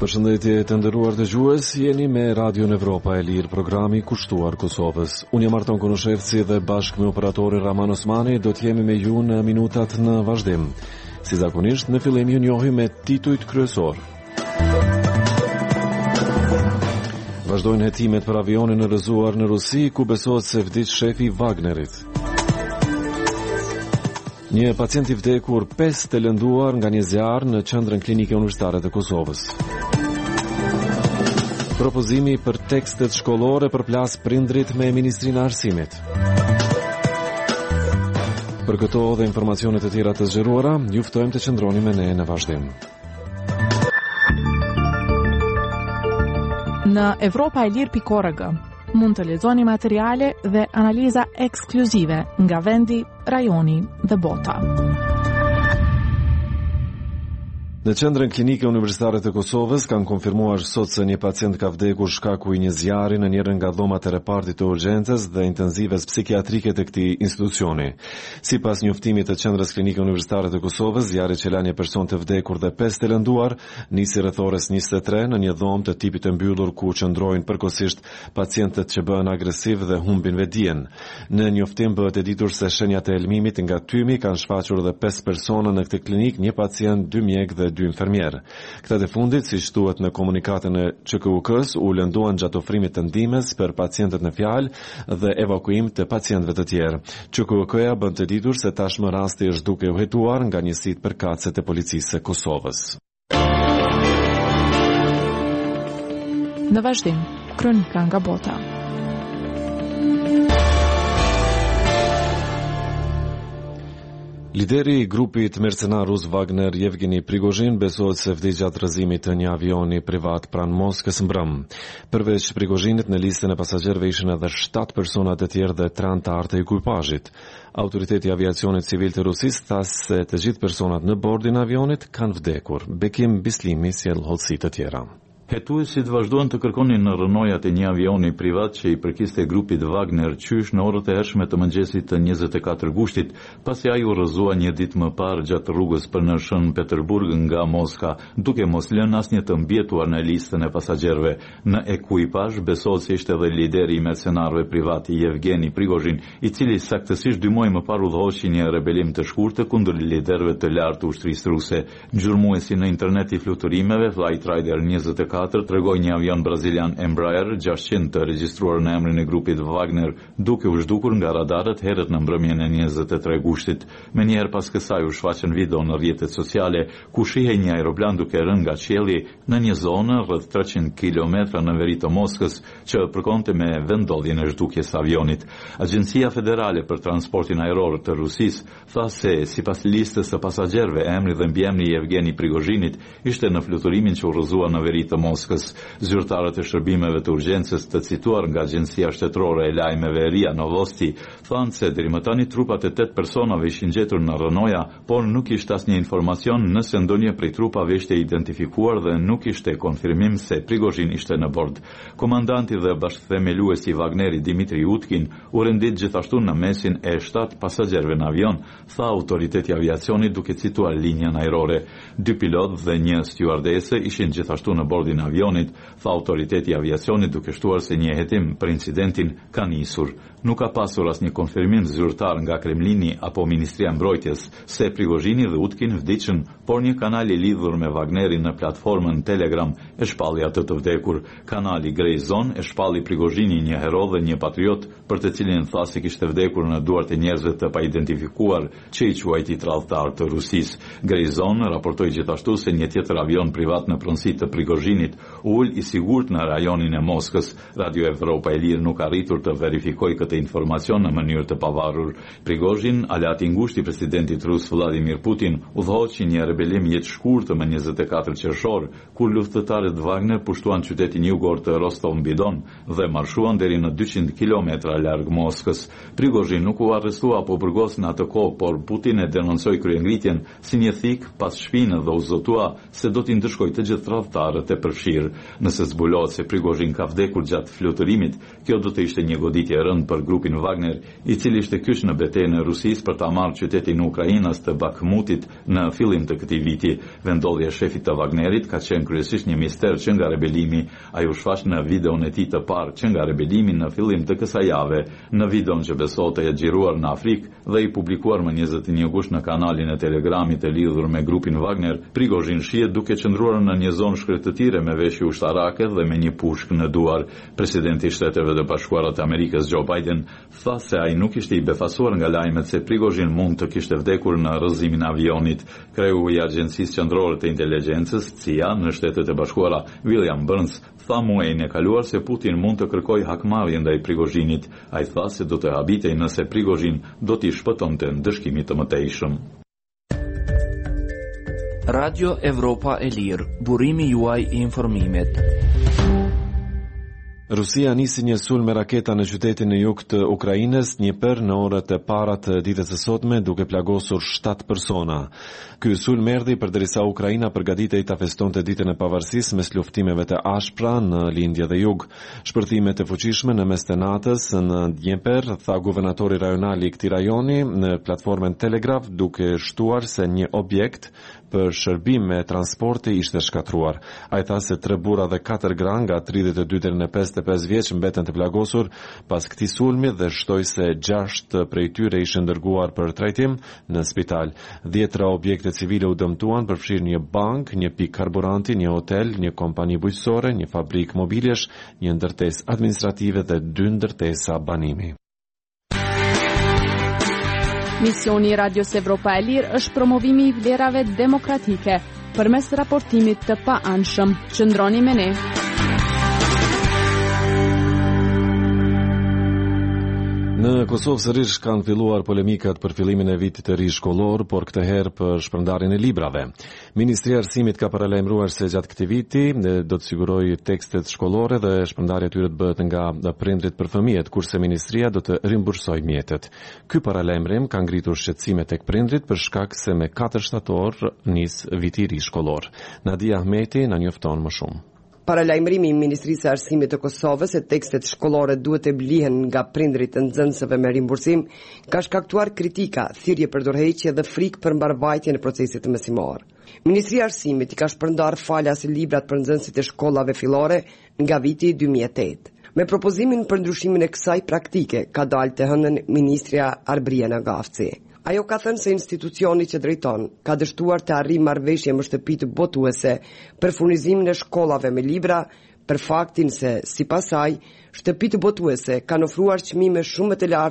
Përshëndetje të nderuar dëgjues, jeni me Radion Evropa e Lirë, programi kushtuar Kosovës. Unë jam Arton Konoshevci dhe bashkë me operatori Raman Osmani do të jemi me ju në minutat në vazhdim. Si zakonisht, në fillim ju njohim me titujt kryesor. Vazhdojnë hetimet për avionin e rrëzuar në Rusi, ku besohet se vdiq shefi i Wagnerit. Një pacient i vdekur, 5 të lënduar nga një zjarr në qendrën klinike universitare të Kosovës. Propozimi për tekstet shkollore përplas prindrit me Ministrinë e Arsimit. Për këto dhe informacionet e tjera të zgjeruara, ju ftojmë të qëndroni me ne në vazhdim. Në europaelir.org mund të lexoni materiale dhe analiza ekskluzive nga vendi, rajoni dhe bota. Në qendrën klinike universitare të Kosovës kanë konfirmuar sot se një pacient ka vdekur shkaku i një zjarri në njërin nga dhomat e repartit të urgjencës dhe intenzives psikiatrike të këtij institucioni. Sipas njoftimit të qendrës klinike universitare të Kosovës, zjarri që la një person të vdekur dhe 5 të lënduar nisi rreth orës 23 në një dhomë të tipit të mbyllur ku qëndrojnë përkohësisht pacientët që bëhen agresiv dhe humbin vetdijen. Në njoftim bëhet e ditur se shenjat e elmimit nga tymi kanë shfaqur edhe 5 persona në këtë klinik, një pacient, 2 mjek dhe 2 infermier. Këta të fundit, si thuhet në komunikatën e QKUK-s, u lënduan gjatë ofrimit të ndihmës për pacientët në fjalë dhe evakuim të pacientëve të tjerë. QKUK-ja bën të ditur se tashmë rasti është duke u hetuar nga njësitë përkatëse të policisë së Kosovës. Në vazhdim, kronika nga bota. Lideri i grupit mercenar rus Wagner, Yevgeni Prigozhin, besohet se vdiq gjatë rrëzimit të një avioni privat pranë Moskës mbrëm. Përveç Prigozhinit, në listën e pasagerëve ishin edhe 7 persona të tjerë dhe 3 anëtar të ekipazhit. Autoriteti i aviacionit civil të Rusisë tha se të gjithë personat në bordin e avionit kanë vdekur. Bekim Bislimi sjell hollësi të tjera. Hetuesit vazhduan të kërkonin në rënojat e një avioni privat që i përkiste grupit Wagner qysh në orët e hershme të mëngjesit të 24 gushtit, pasi ai u rrëzua një ditë më parë gjatë rrugës për në Shën Peterburg nga Moska, duke mos lënë asnjë të mbjetuar në listën e pasagerëve. Në ekuipazh besohet se ishte edhe lideri i mercenarëve privat Yevgeni Prigozhin, i cili saktësisht 2 muaj më parë udhëhoqi një rebelim të shkurtër kundër liderëve të lartë të ushtrisë ruse. Zhurmuesi në internet i fluturimeve Flight Rider 24 tregoi një avion brazilian Embraer 600 të regjistruar në emrin e grupit Wagner duke u zhdukur nga radarët herët në mbrëmjen e 23 gushtit. Menjëherë pas kësaj u shfaqën video në rrjetet sociale ku shihej një aeroplan duke rënë nga qielli në një zonë rreth 300 kilometra në veri të Moskës që përkonte me vendodhjen e zhdukjes së avionit. Agjencia Federale për Transportin Ajror të Rusisë tha se sipas listës së pasagerëve, emri dhe mbiemri i Yevgeni Prigozhinit ishte në fluturimin që u rrëzua në veri të Moskës. Zyrtarët e shërbimeve të urgjencës të cituar nga Agjencia Shtetërore e Lajmeve RIA Novosti thanë se deri më tani trupat e 8 personave ishin gjetur në rënoja, por nuk ishte asnjë informacion nëse ndonjë prej trupave ishte identifikuar dhe nuk ishte konfirmim se Prigozhin ishte në bord. Komandanti dhe bashkëthemeluesi i Wagnerit Dimitri Utkin u rendit gjithashtu në mesin e 7 pasagerëve në avion, tha autoriteti aviacionit duke cituar linjën ajrore. 2 pilot dhe 1 stewardese ishin gjithashtu në bordin e avionit, tha autoriteti i aviacionit duke shtuar se një hetim për incidentin ka nisur. Nuk ka pasur asnjë konfirmim zyrtar nga Kremlini apo Ministria e Mbrojtjes se Prigozhini dhe Utkin vdiqën, por një kanal i lidhur me Wagnerin në platformën Telegram e shpalli atë të vdekur. Kanali Grey Zone e shpalli Prigozhini, një hero dhe një patriot, për të cilin tha se kishte vdekur në duart e njerëzve të paidentifikuar që i quajti tradhtar të Rusisë. Grey Zone raportoi gjithashtu se një tjetër avion privat në pronësi të Prigozhinit ul i sigurt në rajonin e Moskës. Radio Evropa e Lirë nuk arritur të verifikojë këtë informacion në mënyrë të pavarur. Prigozhin, aleati i ngushtë i presidentit rus Vladimir Putin, udhëhoqi një rebelim jetë shkurtë më 24 qershor, kur luftëtarët Wagner pushtuan qytetin jugor të Rostov-mbi-Don dhe marshuan deri në 200 kilometra larg Moskës. Prigozhin nuk u arrestua apo burgos në atë kohë, por Putin e denoncoi kryengritjen si një thik pas shpinë dhe u zotua se do t'i ndëshkojë të gjithë tradhtarët e përfshirë. Nëse zbulohet se Prigozhin ka vdekur gjatë flutërimit, kjo do të ishte një goditje e rëndë për për grupin Wagner, i cili ishte kyç në betejën e Rusisë për ta marrë qytetin e Ukrainës të Bakhmutit në fillim të këtij viti. Vendodhja e shefit të Wagnerit ka qenë kryesisht një mister që nga rebelimi. Ai u shfaq në videon e tij të parë që nga rebelimi në fillim të kësaj jave. Në videon që besohet të jetë xhiruar në Afrikë dhe i publikuar më 21 gusht në kanalin e Telegramit e lidhur me grupin Wagner, Prigozhin shihet duke qëndruar në një zonë shkretëtire me veshje ushtarake dhe me një pushkë në duar. Presidenti i Shteteve të Bashkuara të Amerikës Joe Biden tha se ai nuk ishte i befasuar nga lajmet se Prigozhin mund të kishte vdekur në rrëzimin e avionit. Kreu i Agjencisë Qendrore të Inteligjencës, CIA, në Shtetet e Bashkuara, William Burns, tha muajin e kaluar se Putin mund të kërkojë hakmarrje ndaj Prigozhinit. Ai tha se do të habitej nëse Prigozhin do t'i shpëtonte ndëshkimit të mëtejshëm. Radio Evropa e Lirë, burimi juaj i informimit. Rusia nisi një sulm me raketa në qytetin e jug të Ukrainës Dnipër në orët e para të ditës së sotme, duke plagosur 7 persona. Ky sulm erdhi përderisa Ukraina përgatitej ta festonte ditën e pavarësisë mes luftimeve të ashpra në lindje dhe jug. Shpërthimet e fuqishme në mes të natës në Dnipër, tha guvernatori rajonal i këtij rajoni në platformën Telegraf, duke shtuar se një objekt për shërbim me transporti ishte shkatruar. Ai tha se 3 burra dhe 4 gra nga 32 deri në 55 vjeç mbeten të plagosur pas këtij sulmi dhe shtoi se 6 prej tyre ishin dërguar për trajtim në spital. 10 objekte civile u dëmtuan, përfshirë një bank, një pikë karburanti, një hotel, një kompani bujqësore, një fabrikë mobiljesh, një ndërtesë administrative dhe 2 ndërtesa banimi. Misioni i Radios Evropa e Lirë është promovimi i vlerave demokratike përmes raportimit të paanshëm. Qëndroni me ne. Në Kosovë sërish kanë filluar polemikat për fillimin e vitit të ri shkollor, por këtë herë për shpërndarjen e librave. Ministria e Arsimit ka paralajmëruar se gjatë këtij viti do të sigurojë tekstet shkollore dhe shpërndarja e tyre të bëhet nga prindrit për fëmijët, kurse ministria do të rimbursojë mjetet. Ky paralajmërim ka ngritur shqetësime tek prindrit për shkak se me 4 shtator nis viti i ri shkollor. Nadia Ahmeti na njofton më shumë. Paralajmërimi i Ministrisë së Arsimit të Kosovës se tekstet shkollore duhet të blihen nga prindrit e nxënësve me rimbursim ka shkaktuar kritika, thirrje për dorëheqje dhe frikë për mbarvajtjen e procesit mësimor. Ministria e Arsimit i ka shpërndarë falas librat për nxënësit e shkollave fillore nga viti 2008. Me propozimin për ndryshimin e kësaj praktike ka dalë të hënën ministrja Arbriana Gafci. Ajo ka thënë se institucioni që drejton ka dështuar të arrijë marrëveshje me shtëpitë botuese për furnizimin e shkollave me libra, për faktin se, sipas saj, shtëpitë botuese kanë ofruar çmime shumë më të larta